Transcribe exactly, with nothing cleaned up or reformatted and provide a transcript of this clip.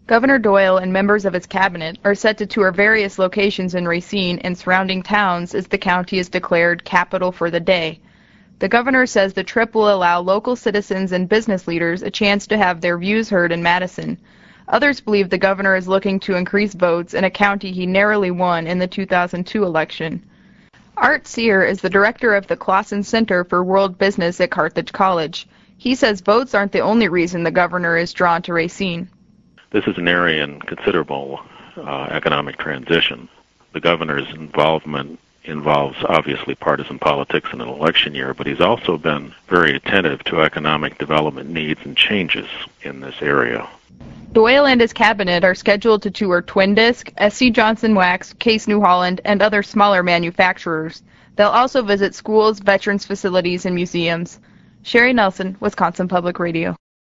Governor Doyle and members of his cabinet are set to tour various locations in Racine and surrounding towns as the county is declared capital for the day. The governor says the trip will allow local citizens and business leaders a chance to have their views heard in Madison. Others believe the governor is looking to increase votes in a county he narrowly won in the two thousand two election. Art Sear is the director of the Clausen Center for World Business at Carthage College. He says votes aren't the only reason the governor is drawn to Racine. This is an area in considerable uh, economic transition. The governor's involvement involves obviously partisan politics in an election year, but he's also been very attentive to economic development needs and changes in this area. Doyle and his cabinet are scheduled to tour Twin Disc, S C Johnson Wax, Case New Holland, and other smaller manufacturers. They'll also visit schools, veterans facilities, and museums. Sherry Nelson, Wisconsin Public Radio.